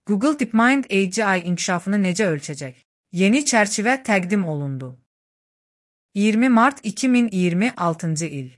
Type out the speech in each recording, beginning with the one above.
Google DeepMind AGI inkişafını necə ölçəcək? Yeni çərçivə təqdim olundu. 20 mart 2026 il.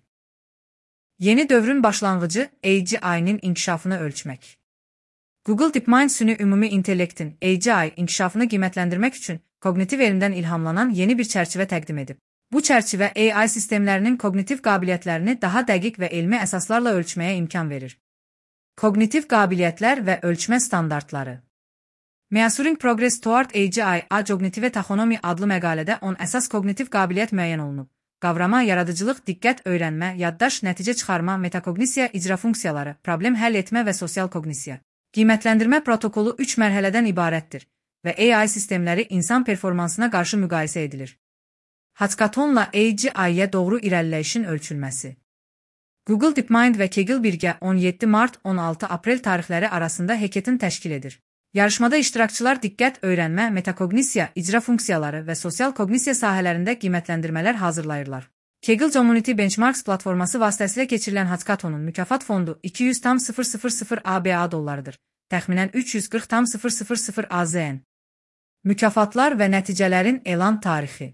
Yeni dövrün başlanğıcı AGI-nin inkişafını ölçmək. Google DeepMind süni ümumi intellektin AGI inkişafını qiymətləndirmək üçün kognitiv elmdən ilhamlanan yeni bir çərçivə təqdim edib. Bu çərçivə AI sistemlərinin kognitiv qabiliyyətlərini daha dəqiq və elmi əsaslarla ölçməyə imkan verir. Kognitiv qabiliyyətlər və ölçmə standartları. Measuring Progress Toward AGI Cognitive Taxonomy adlı məqalədə 10 əsas kognitiv qabiliyyət müəyyən olunub. Qavrama, yaradıcılıq, diqqət, öyrənmə, yaddaş, nəticə çıxarma, metakognisiya, icra funksiyaları, problem həll etmə və sosial kognisiya. Qiymətləndirmə protokolu 3 mərhələdən ibarətdir və AI sistemləri insan performansına qarşı müqayisə edilir. Hackathonla AGI-yə doğru irəliləyişin ölçülməsi. Google DeepMind və Kaggle birgə 17 mart 16 aprel tarixləri arasında hackathon təşkil edir. Yarışmada iştirakçılar diqqət, öyrənmə, metakognisiya, icra funksiyaları və sosial kognisiya sahələrində qiymətləndirmələr hazırlayırlar. Kaggle Community Benchmarks platforması vasitəsilə keçirilən hackathonun mükafat fondu $200,000 ABA dollarıdır, təxminən $340,000 AZN. Mükafatlar və nəticələrin elan tarixi.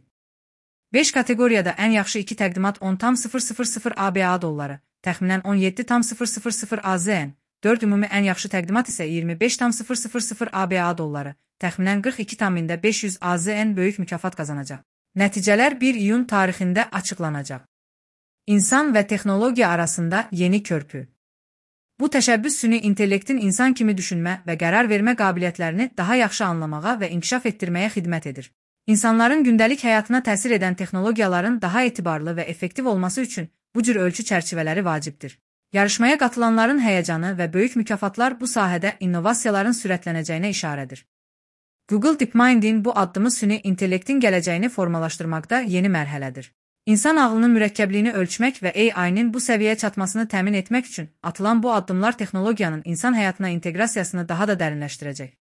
5 kateqoriyada ən yaxşı 2 təqdimat $10,000 ABA dolları, təxminən $17,000 AZN. 4 ümumi ən yaxşı təqdimat isə $25,000 ABA dolları, təxminən 42,500 AZN böyük mükafat qazanacaq. Nəticələr 1 iyun tarixində açıqlanacaq. İnsan və texnologiya arasında yeni körpü. Bu təşəbbüs süni intellektin insan kimi düşünmə və qərar vermə qabiliyyətlərini daha yaxşı anlamağa və inkişaf etdirməyə xidmət edir. İnsanların gündəlik həyatına təsir edən texnologiyaların daha etibarlı və effektiv olması üçün bu cür ölçü çərçivələri vacibdir. Yarışmaya qatılanların həyəcanı və böyük mükafatlar bu sahədə innovasiyaların sürətlənəcəyinə işarədir. Google DeepMind'in bu addımı süni intellektin gələcəyini formalaşdırmaqda yeni mərhələdir. İnsan ağlının mürəkkəbliyini ölçmək və AI-nin bu səviyyəyə çatmasını təmin etmək üçün atılan bu addımlar texnologiyanın insan həyatına inteqrasiyasını daha da dərinləşdirəcək.